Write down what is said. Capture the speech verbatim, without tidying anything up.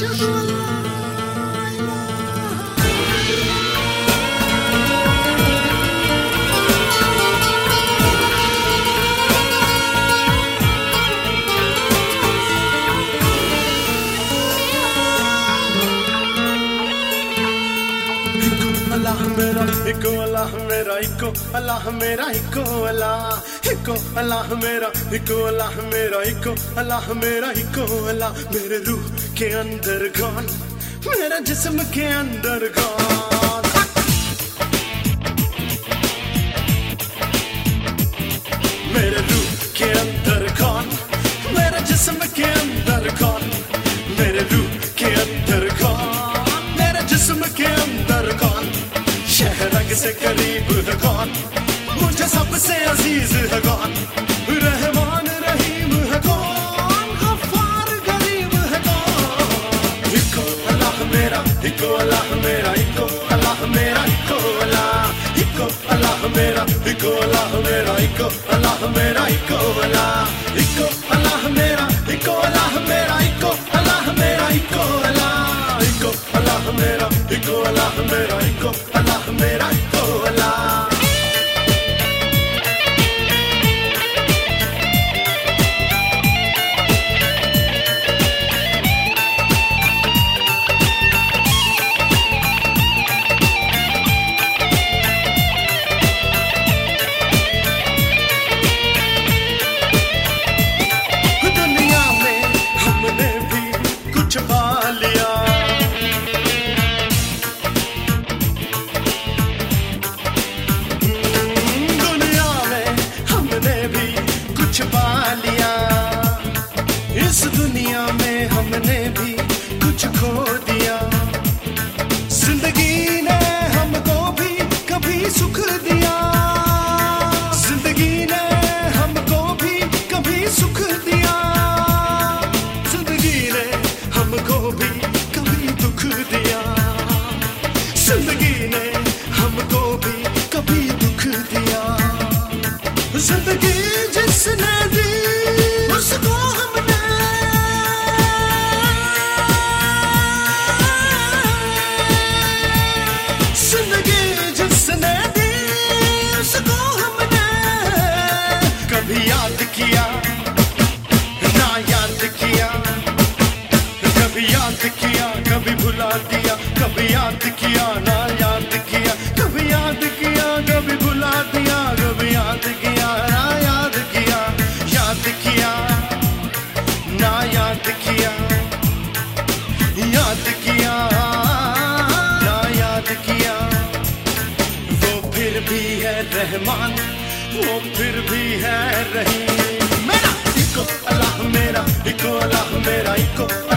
अल्लाह मेरा इको अल्लाह मेरा इको अल्लाह मेरा इको अल्लाह इको अल्लाह मेरा इको अल्लाह मेरा इको अल्लाह मेरा इको अल्लाह मेरे रूह के अंदर कौन मेरा जिस्म के अंदर कौन मेरे रूह के अंदर कौन मेरे जिस्म के अंदर कौन मेरे रूह के अंदर कौन मेरे जिस्म के अंदर कौन शहरग से करीब है कौन मुझे सबसे अजीज है कौन रहमान रहीम है कौन गफ्फार करीम है कौन इको अल्लाह मेरा इको अल्लाह मेरा इको अल्लाह मेरा इको अल्लाह इको अल्लाह मेरा इको अल्लाह मेरा इको अल्लाह मेरा इको अल्लाह इको अल्लाह मेरा इको अल्लाह मेरा इको अल्लाह मेरा इको अल्लाह इको अल्लाह मेरा इको अल्लाह मेरा इको अल्लाह मेरा इको अल्लाह दुनिया में हमने भी कुछ पा लिया छुपा लिया इस दुनिया में हमने भी कुछ खो दिया जिंदगी ने हमको भी कभी सुख दिया जिंदगी ने हमको भी कभी सुख दिया जिंदगी ने हमको भी कभी दुख दिया जिंदगी ने हमको भी कभी दुख दिया जिंदगी जिसने दी उसको हमने जिंदगी जिसने दी उसको हमने कभी याद किया ना याद किया कभी याद किया कभी भुला दिया कभी याद किया ना याद किया कभी याद किया कभी भुला दिया कभी याद किया ना याद किया याद किया ना याद किया याद किया ना याद किया वो फिर भी है रहमान वो फिर भी है रहीम मेरा इको अल्लाह मेरा इको अल्लाह मेरा इको